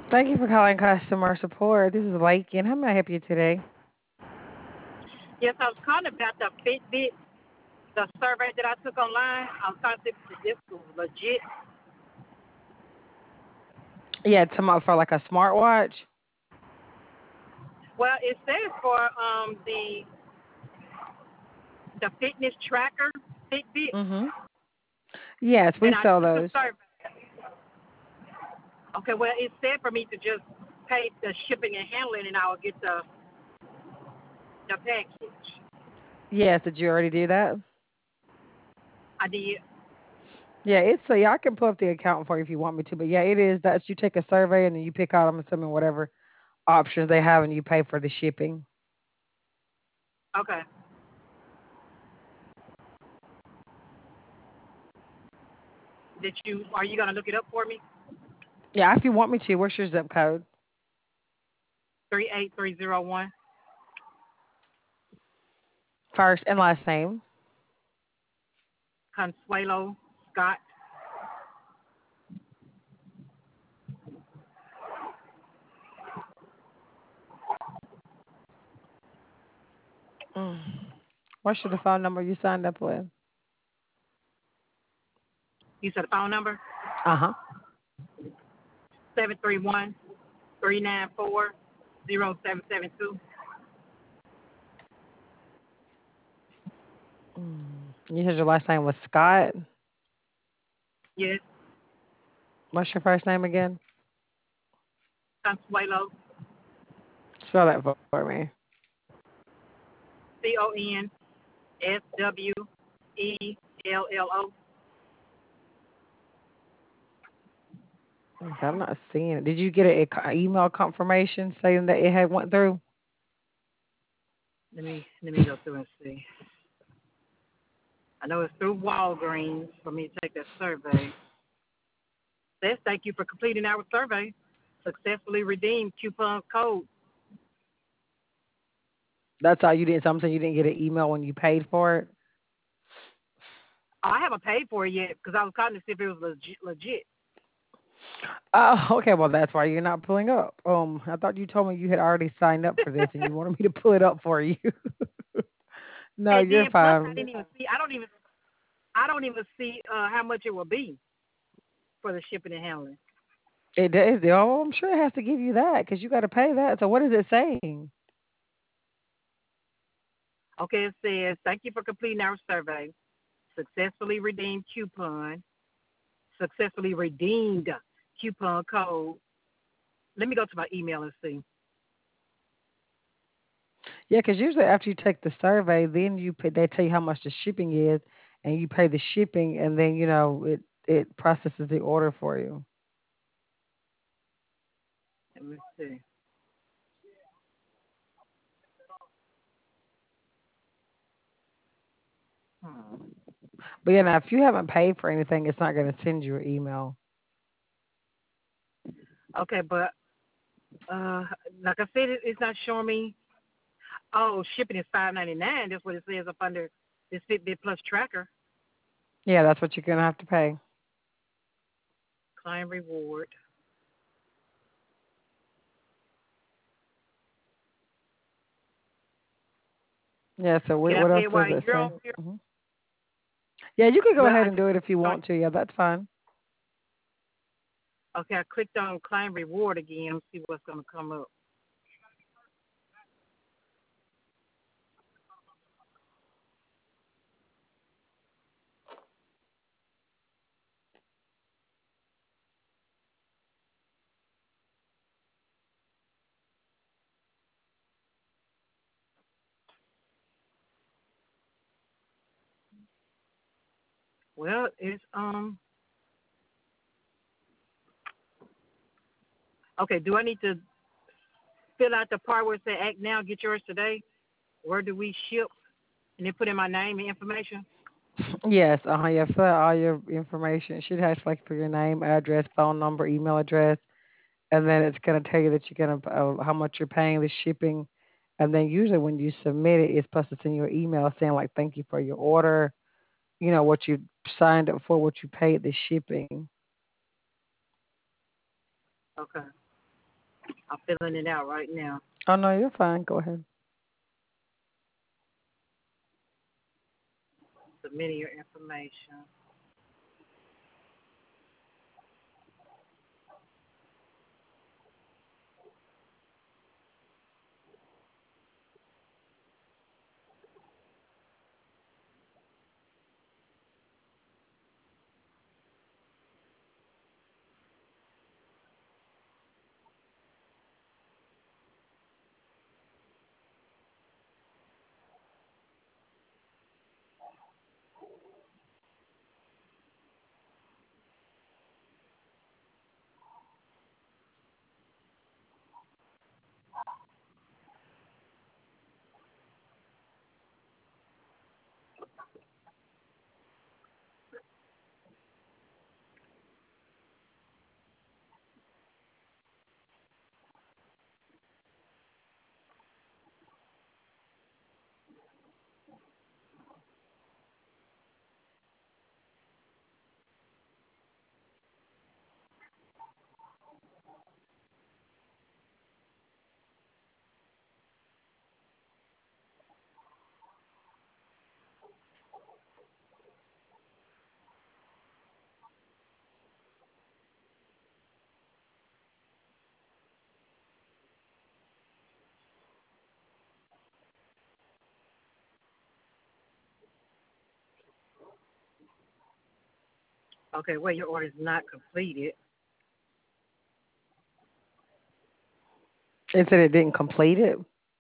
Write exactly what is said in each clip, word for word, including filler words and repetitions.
Thank you for calling customer support. This is Lakin. How may I help you today? Yes, I was calling about the Fitbit, the survey that I took online. I was trying to see if this was legit. Yeah, it's about for like a smartwatch. Well, it says for um the the fitness tracker Fitbit, Mhm. Yes, and we I sell took the those. survey. Okay, well, it said for me to just pay the shipping and handling, and I will get the the package. Yes, did you already do that? I did. Yeah, it's so yeah, I can pull up the account for you if you want me to. But yeah, it is that you take a survey and then you pick out, I'm assuming, whatever options they have and you pay for the shipping. Okay. Did you? Are you gonna look it up for me? Yeah, if you want me to, what's your zip code? Three eight three zero one. First and last name. Consuelo Scott. Mm. What's your the phone number you signed up with? You said the phone number Uh huh. seven three one three nine four zero seven seven two. Mm. You said your last name was Scott. Yes, What's your first name again? Consuelo. Spell that for me. C O N S W E L L O. Okay, I'm not seeing it. Did you get an email confirmation saying that it had went through? Let me let me go through and see. I know it's through Walgreens for me to take that survey. Says thank you for completing our survey. Successfully redeemed coupon code. That's all you didn't. So I'm saying you didn't get an email when you paid for it. Oh, I haven't paid for it yet because I was calling to see if it was legit. legit. Oh, okay. Well, that's why you're not pulling up. Um, I thought you told me you had already signed up for this and you wanted me to pull it up for you. No, And you're then plus I fine. didn't even see. I don't even. I don't even see uh, how much it will be for the shipping and handling. It does. Oh, I'm sure it has to give you that because you got to pay that. So what is it saying? Okay, it says thank you for completing our survey. Successfully redeemed coupon. Successfully redeemed coupon code. Let me go to my email and see. Yeah, because usually after you take the survey, then you pay, they tell you how much the shipping is, and you pay the shipping, and then you know it it processes the order for you. Let me see. Hmm. But yeah, now if you haven't paid for anything, it's not going to send you an email. Okay, but uh, like I said, it, it's not showing me. Oh, shipping is five ninety nine. That's what it says up under this Fitbit Plus tracker. Yeah, that's what you're going to have to pay. Client reward. Yeah. So Can what, I what pay else it does while it you're on say? here? hmm Yeah, you can go Well, ahead I and do it if you just want to. Yeah, that's fine. okay. I clicked on client reward again. Let's see what's going to come up. Well, it's um. Okay. Do I need to fill out the part where it say act now, get yours today? Where do we ship? And then put in my name and information. Yes. Uh huh. Yeah, fill out all your information. It should have like for your name, address, phone number, email address, and then it's going to tell you that you're going to uh, how much you're paying the shipping, and then usually when you submit it, it's supposed to send you an email saying like thank you for your order, you know what you signed up for, what you paid the shipping. Okay. I'm filling it out right now. Oh no, you're fine. Go ahead. Submitting your information. Okay, wait, your order is not completed. It said it didn't complete it.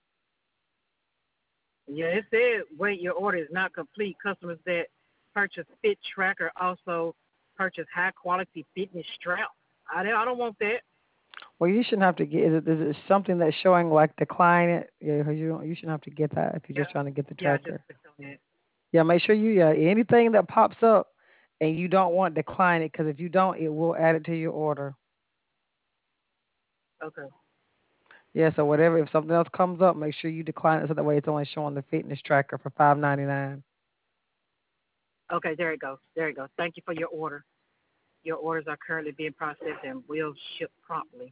Yeah, it said, wait, your order is not complete. Customers that purchase Fit Tracker also purchase high quality fitness straps. I don't, I don't want that. Well, you shouldn't have to get. Is it, is it something that's showing like decline it? Yeah, 'cause you don't. You shouldn't have to get that if you're Yeah, just trying to get the yeah, I just tracker. clicked on that. Yeah, make sure you. Yeah, anything that pops up and you don't want decline it because if you don't, it will add it to your order. Okay. Yeah, so whatever. If something else comes up, make sure you decline it so that way it's only showing the fitness tracker for five ninety nine. Okay, there it goes. There it goes. Thank you for your order. Your orders are currently being processed and will ship promptly.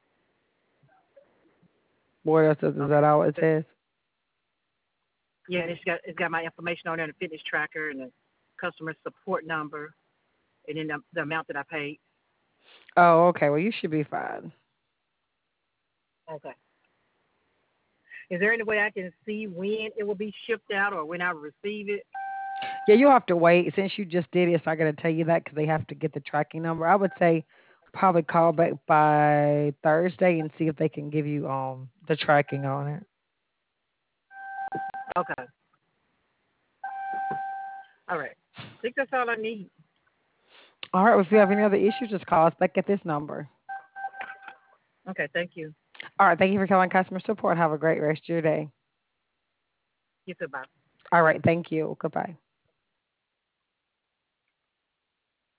What else is, is Okay. that all it says? Yeah, it's got it's got my information on there, the fitness tracker and the customer support number, and then the, the amount that I paid. Oh, okay. Well, you should be fine. Okay. Is there any way I can see when it will be shipped out or when I receive it? Yeah, you'll have to wait since you just did it. So I got to tell you that because they have to get the tracking number. I would say probably call back by Thursday and see if they can give you um the tracking on it. Okay. All right. I think that's all I need. All right. Well, if you have any other issues, just call us back at this number. Okay. Thank you. All right. Thank you for calling customer support. Have a great rest of your day. You too. Bye. All right. Thank you. Goodbye.